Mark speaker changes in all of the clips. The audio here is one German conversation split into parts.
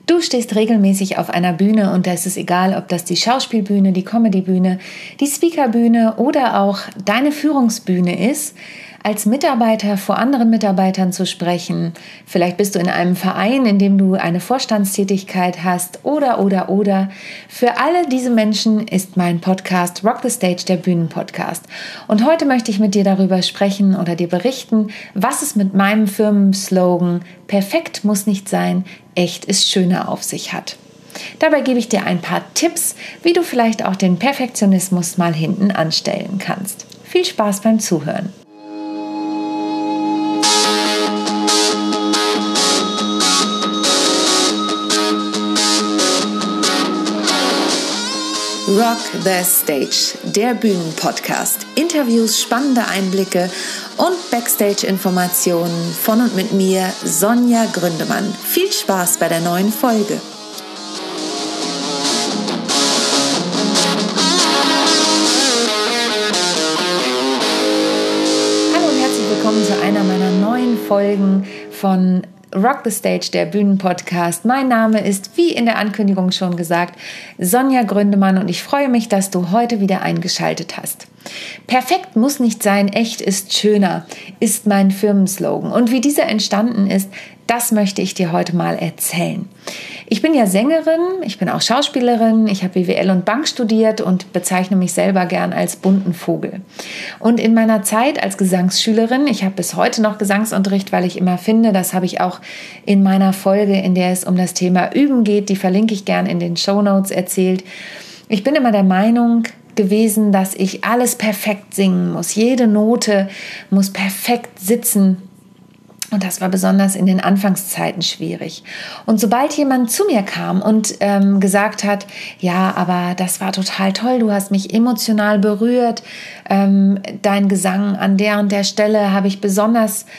Speaker 1: Du stehst regelmäßig auf einer Bühne und da ist es egal, ob das die Schauspielbühne, die Comedybühne, die Speakerbühne oder auch deine Führungsbühne ist, als Mitarbeiter vor anderen Mitarbeitern zu sprechen. Vielleicht bist du in einem Verein, in dem du eine Vorstandstätigkeit hast oder. Für alle diese Menschen ist mein Podcast Rock the Stage der Bühnenpodcast. Und heute möchte ich mit dir darüber sprechen oder dir berichten, was es mit meinem Firmenslogan "Perfekt muss nicht sein, echt ist schöner" auf sich hat. Dabei gebe ich dir ein paar Tipps, wie du vielleicht auch den Perfektionismus mal hinten anstellen kannst. Viel Spaß beim Zuhören. Rock the Stage, der Bühnenpodcast. Interviews, spannende Einblicke und Backstage-Informationen von und mit mir, Sonja Gründemann. Viel Spaß bei der neuen Folge. Hallo und herzlich willkommen zu einer meiner neuen Folgen von Rock the Stage, der Bühnenpodcast. Mein Name ist, wie in der Ankündigung schon gesagt, Sonja Gründemann und ich freue mich, dass du heute wieder eingeschaltet hast. Perfekt muss nicht sein, echt ist schöner, ist mein Firmenslogan. Und wie dieser entstanden ist, das möchte ich dir heute mal erzählen. Ich bin ja Sängerin, ich bin auch Schauspielerin, ich habe BWL und Bank studiert und bezeichne mich selber gern als bunten Vogel. Und in meiner Zeit als Gesangsschülerin, ich habe bis heute noch Gesangsunterricht, weil ich immer finde, das habe ich auch in meiner Folge, in der es um das Thema Üben geht, die verlinke ich gern in den Shownotes, erzählt. Ich bin immer der Meinung gewesen, dass ich alles perfekt singen muss. Jede Note muss perfekt sitzen. Und das war besonders in den Anfangszeiten schwierig. Und sobald jemand zu mir kam und gesagt hat, ja, aber das war total toll, du hast mich emotional berührt, dein Gesang an der und der Stelle habe ich besonders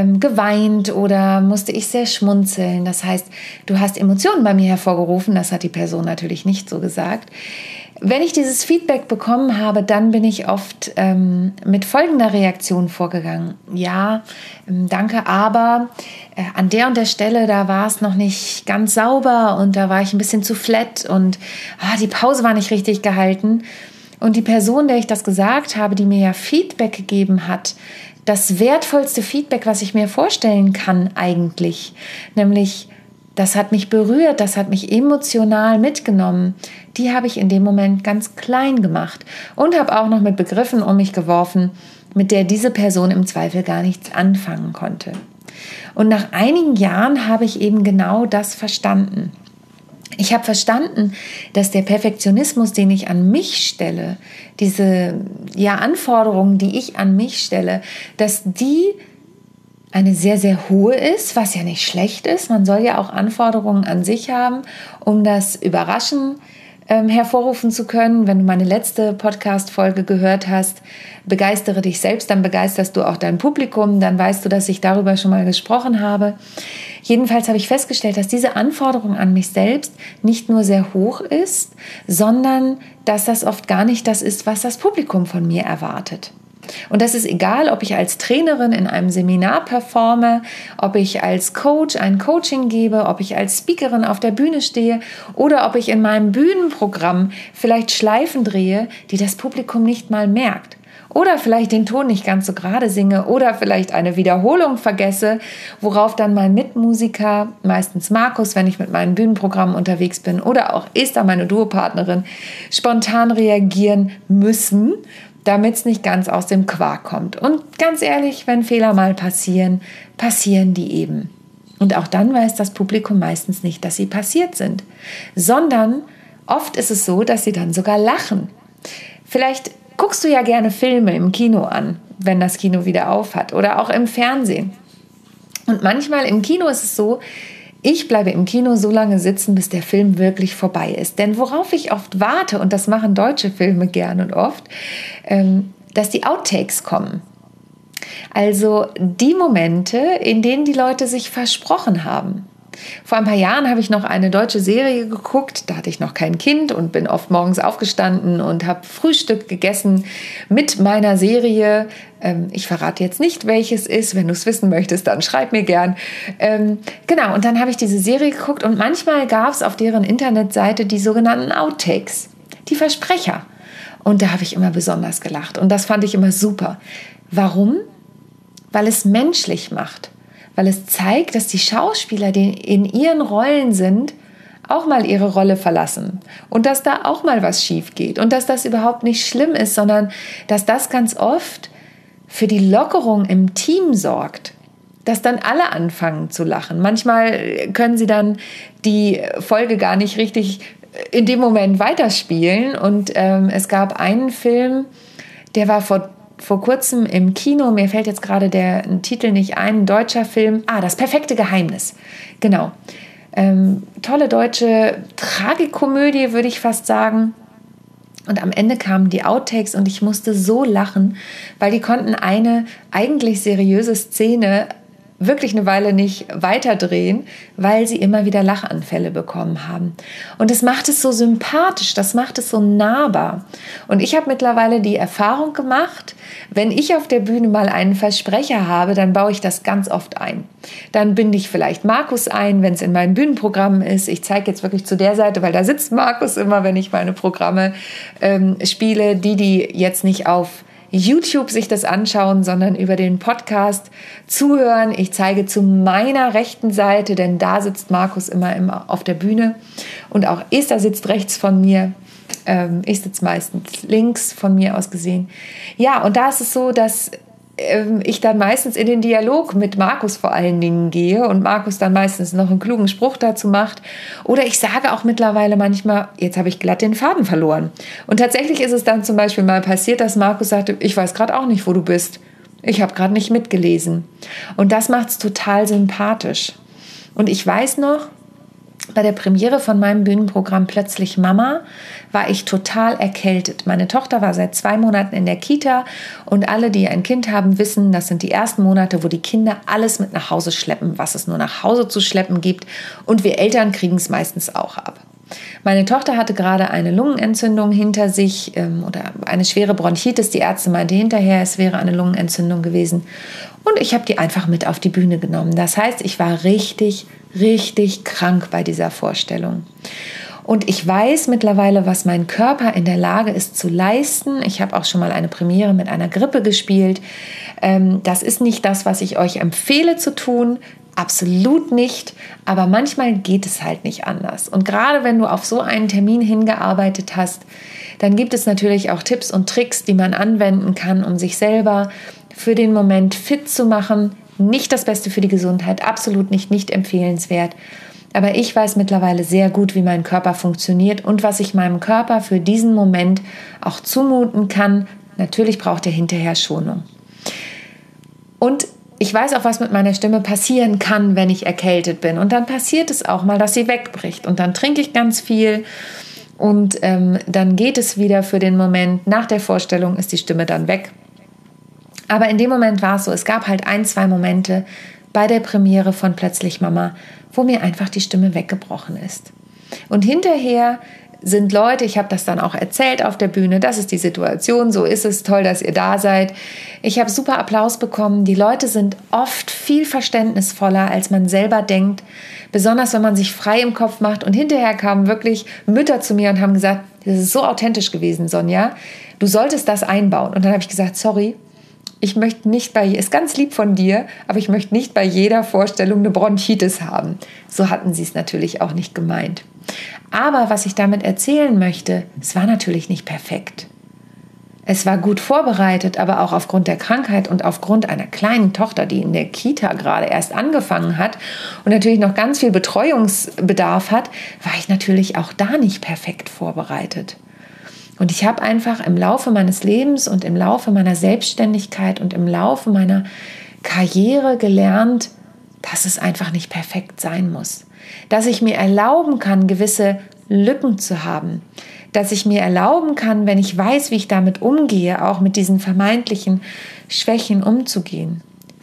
Speaker 1: geweint oder musste ich sehr schmunzeln. Das heißt, du hast Emotionen bei mir hervorgerufen, das hat die Person natürlich nicht so gesagt. Wenn ich dieses Feedback bekommen habe, dann bin ich oft mit folgender Reaktion vorgegangen. Ja, danke, aber an der und der Stelle, da war es noch nicht ganz sauber und da war ich ein bisschen zu flat und die Pause war nicht richtig gehalten. Und die Person, der ich das gesagt habe, die mir ja Feedback gegeben hat, das wertvollste Feedback, was ich mir vorstellen kann eigentlich, nämlich das hat mich berührt, das hat mich emotional mitgenommen. Die habe ich in dem Moment ganz klein gemacht und habe auch noch mit Begriffen um mich geworfen, mit der diese Person im Zweifel gar nichts anfangen konnte. Und nach einigen Jahren habe ich eben genau das verstanden. Ich habe verstanden, dass der Perfektionismus, den ich an mich stelle, diese Anforderungen, die ich an mich stelle, dass die eine sehr, sehr hohe ist, was ja nicht schlecht ist. Man soll ja auch Anforderungen an sich haben, um das Überraschen hervorrufen zu können. Wenn du meine letzte Podcast-Folge gehört hast, begeistere dich selbst, dann begeisterst du auch dein Publikum, dann weißt du, dass ich darüber schon mal gesprochen habe. Jedenfalls habe ich festgestellt, dass diese Anforderung an mich selbst nicht nur sehr hoch ist, sondern dass das oft gar nicht das ist, was das Publikum von mir erwartet. Und das ist egal, ob ich als Trainerin in einem Seminar performe, ob ich als Coach ein Coaching gebe, ob ich als Speakerin auf der Bühne stehe oder ob ich in meinem Bühnenprogramm vielleicht Schleifen drehe, die das Publikum nicht mal merkt. Oder vielleicht den Ton nicht ganz so gerade singe oder vielleicht eine Wiederholung vergesse, worauf dann mein Mitmusiker, meistens Markus, wenn ich mit meinen Bühnenprogrammen unterwegs bin, oder auch Esther, meine Duopartnerin, spontan reagieren müssen, damit es nicht ganz aus dem Quark kommt. Und ganz ehrlich, wenn Fehler mal passieren, passieren die eben. Und auch dann weiß das Publikum meistens nicht, dass sie passiert sind, sondern oft ist es so, dass sie dann sogar lachen. Vielleicht guckst du ja gerne Filme im Kino an, wenn das Kino wieder auf hat, oder auch im Fernsehen. Und manchmal im Kino ist es so, ich bleibe im Kino so lange sitzen, bis der Film wirklich vorbei ist. Denn worauf ich oft warte, und das machen deutsche Filme gern und oft, dass die Outtakes kommen. Also die Momente, in denen die Leute sich versprochen haben. Vor ein paar Jahren habe ich noch eine deutsche Serie geguckt, da hatte ich noch kein Kind und bin oft morgens aufgestanden und habe Frühstück gegessen mit meiner Serie. Ich verrate jetzt nicht, welches ist. Wenn du es wissen möchtest, dann schreib mir gern. Genau, und dann habe ich diese Serie geguckt und manchmal gab es auf deren Internetseite die sogenannten Outtakes, die Versprecher. Und da habe ich immer besonders gelacht und das fand ich immer super. Warum? Weil es menschlich macht. Weil es zeigt, dass die Schauspieler, die in ihren Rollen sind, auch mal ihre Rolle verlassen und dass da auch mal was schief geht und dass das überhaupt nicht schlimm ist, sondern dass das ganz oft für die Lockerung im Team sorgt, dass dann alle anfangen zu lachen. Manchmal können sie dann die Folge gar nicht richtig in dem Moment weiterspielen und es gab einen Film, der war vor kurzem im Kino, mir fällt jetzt gerade der Titel nicht ein, ein deutscher Film, Das perfekte Geheimnis, genau. Tolle deutsche Tragikomödie, würde ich fast sagen. Und am Ende kamen die Outtakes und ich musste so lachen, weil die konnten eine eigentlich seriöse Szene wirklich eine Weile nicht weiterdrehen, weil sie immer wieder Lachanfälle bekommen haben. Und das macht es so sympathisch, das macht es so nahbar. Und ich habe mittlerweile die Erfahrung gemacht, wenn ich auf der Bühne mal einen Versprecher habe, dann baue ich das ganz oft ein. Dann binde ich vielleicht Markus ein, wenn es in meinen Bühnenprogrammen ist. Ich zeige jetzt wirklich zu der Seite, weil da sitzt Markus immer, wenn ich meine Programme spiele, die jetzt nicht auf YouTube sich das anschauen, sondern über den Podcast zuhören. Ich zeige zu meiner rechten Seite, denn da sitzt Markus immer auf der Bühne und auch Esther sitzt rechts von mir. Ich sitze meistens links von mir aus gesehen. Ja, und da ist es so, dass ich dann meistens in den Dialog mit Markus vor allen Dingen gehe und Markus dann meistens noch einen klugen Spruch dazu macht. Oder ich sage auch mittlerweile manchmal, jetzt habe ich glatt den Faden verloren. Und tatsächlich ist es dann zum Beispiel mal passiert, dass Markus sagte, ich weiß gerade auch nicht, wo du bist. Ich habe gerade nicht mitgelesen. Und das macht es total sympathisch. Und ich weiß noch, bei der Premiere von meinem Bühnenprogramm Plötzlich Mama war ich total erkältet. Meine Tochter war seit 2 Monaten in der Kita und alle, die ein Kind haben, wissen, das sind die ersten Monate, wo die Kinder alles mit nach Hause schleppen, was es nur nach Hause zu schleppen gibt. Und wir Eltern kriegen es meistens auch ab. Meine Tochter hatte gerade eine Lungenentzündung hinter sich oder eine schwere Bronchitis. Die Ärzte meinte hinterher, es wäre eine Lungenentzündung gewesen. Und ich habe die einfach mit auf die Bühne genommen. Das heißt, ich war richtig krank bei dieser Vorstellung. Und ich weiß mittlerweile, was mein Körper in der Lage ist zu leisten. Ich habe auch schon mal eine Premiere mit einer Grippe gespielt. Das ist nicht das, was ich euch empfehle zu tun. Absolut nicht. Aber manchmal geht es halt nicht anders. Und gerade wenn du auf so einen Termin hingearbeitet hast, dann gibt es natürlich auch Tipps und Tricks, die man anwenden kann, um sich selber für den Moment fit zu machen. Nicht das Beste für die Gesundheit, absolut nicht empfehlenswert. Aber ich weiß mittlerweile sehr gut, wie mein Körper funktioniert und was ich meinem Körper für diesen Moment auch zumuten kann. Natürlich braucht er hinterher Schonung. Und ich weiß auch, was mit meiner Stimme passieren kann, wenn ich erkältet bin. Und dann passiert es auch mal, dass sie wegbricht. Und dann trinke ich ganz viel und dann geht es wieder für den Moment. Nach der Vorstellung ist die Stimme dann weg. Aber in dem Moment war es so, es gab halt 1-2 Momente bei der Premiere von Plötzlich Mama, wo mir einfach die Stimme weggebrochen ist. Und hinterher sind Leute, ich habe das dann auch erzählt auf der Bühne, das ist die Situation, so ist es, toll, dass ihr da seid. Ich habe super Applaus bekommen. Die Leute sind oft viel verständnisvoller, als man selber denkt, besonders wenn man sich frei im Kopf macht. Und hinterher kamen wirklich Mütter zu mir und haben gesagt, das ist so authentisch gewesen, Sonja, du solltest das einbauen. Und dann habe ich gesagt, sorry, ich möchte nicht ist ganz lieb von dir, aber ich möchte nicht bei jeder Vorstellung eine Bronchitis haben. So hatten sie es natürlich auch nicht gemeint. Aber was ich damit erzählen möchte, es war natürlich nicht perfekt. Es war gut vorbereitet, aber auch aufgrund der Krankheit und aufgrund einer kleinen Tochter, die in der Kita gerade erst angefangen hat und natürlich noch ganz viel Betreuungsbedarf hat, war ich natürlich auch da nicht perfekt vorbereitet. Und ich habe einfach im Laufe meines Lebens und im Laufe meiner Selbstständigkeit und im Laufe meiner Karriere gelernt, dass es einfach nicht perfekt sein muss. Dass ich mir erlauben kann, gewisse Lücken zu haben. Dass ich mir erlauben kann, wenn ich weiß, wie ich damit umgehe, auch mit diesen vermeintlichen Schwächen umzugehen.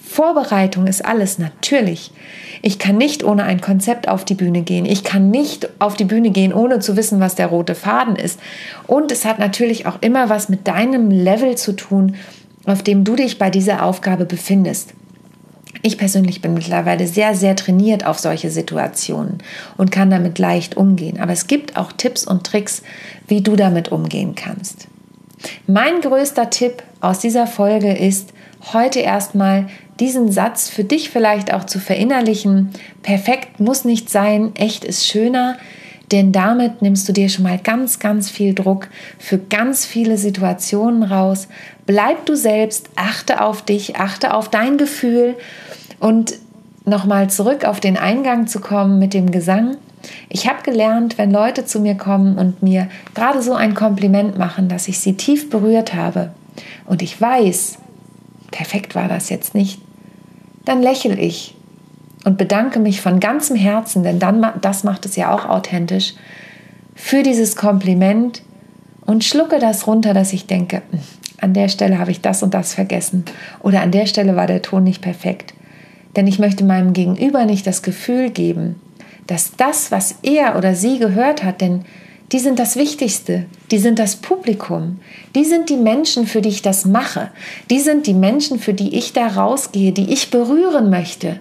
Speaker 1: Vorbereitung ist alles, natürlich. Ich kann nicht ohne ein Konzept auf die Bühne gehen. Ich kann nicht auf die Bühne gehen, ohne zu wissen, was der rote Faden ist. Und es hat natürlich auch immer was mit deinem Level zu tun, auf dem du dich bei dieser Aufgabe befindest. Ich persönlich bin mittlerweile sehr, sehr trainiert auf solche Situationen und kann damit leicht umgehen. Aber es gibt auch Tipps und Tricks, wie du damit umgehen kannst. Mein größter Tipp aus dieser Folge ist, heute erstmal diesen Satz für dich vielleicht auch zu verinnerlichen. Perfekt muss nicht sein, echt ist schöner. Denn damit nimmst du dir schon mal ganz, ganz viel Druck für ganz viele Situationen raus. Bleib du selbst, achte auf dich, achte auf dein Gefühl. Und nochmal zurück auf den Eingang zu kommen mit dem Gesang. Ich habe gelernt, wenn Leute zu mir kommen und mir gerade so ein Kompliment machen, dass ich sie tief berührt habe und ich weiß, perfekt war das jetzt nicht, dann lächle ich und bedanke mich von ganzem Herzen, denn das macht es ja auch authentisch, für dieses Kompliment und schlucke das runter, dass ich denke, an der Stelle habe ich das und das vergessen oder an der Stelle war der Ton nicht perfekt. Denn ich möchte meinem Gegenüber nicht das Gefühl geben, dass das, was er oder sie gehört hat, denn die sind das Wichtigste, die sind das Publikum, die sind die Menschen, für die ich das mache, die sind die Menschen, für die ich da rausgehe, die ich berühren möchte.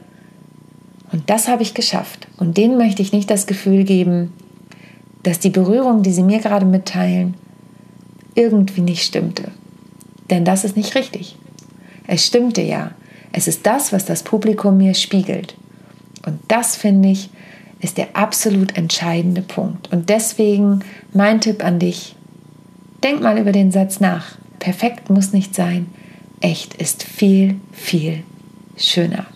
Speaker 1: Und das habe ich geschafft. Und denen möchte ich nicht das Gefühl geben, dass die Berührung, die sie mir gerade mitteilen, irgendwie nicht stimmte. Denn das ist nicht richtig. Es stimmte ja. Es ist das, was das Publikum mir spiegelt. Und das, finde ich, ist der absolut entscheidende Punkt. Und deswegen mein Tipp an dich, denk mal über den Satz nach. Perfekt muss nicht sein. Echt ist viel, viel schöner.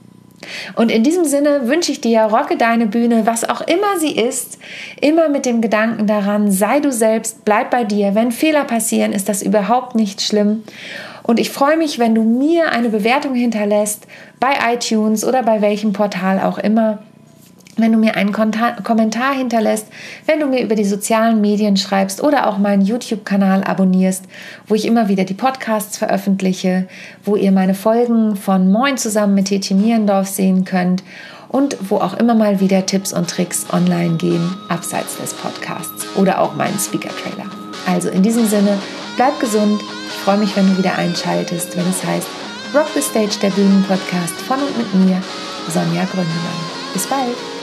Speaker 1: Und in diesem Sinne wünsche ich dir, rocke deine Bühne, was auch immer sie ist, immer mit dem Gedanken daran, sei du selbst, bleib bei dir. Wenn Fehler passieren, ist das überhaupt nicht schlimm. Und ich freue mich, wenn du mir eine Bewertung hinterlässt, bei iTunes oder bei welchem Portal auch immer, wenn du mir einen Kommentar hinterlässt, wenn du mir über die sozialen Medien schreibst oder auch meinen YouTube-Kanal abonnierst, wo ich immer wieder die Podcasts veröffentliche, wo ihr meine Folgen von Moin zusammen mit Tetje Mierendorf sehen könnt und wo auch immer mal wieder Tipps und Tricks online gehen, abseits des Podcasts oder auch meinen Speaker-Trailer. Also in diesem Sinne, bleib gesund. Ich freue mich, wenn du wieder einschaltest, wenn es heißt Rock the Stage, der Bühnen-Podcast von und mit mir, Sonja Gründemann. Bis bald!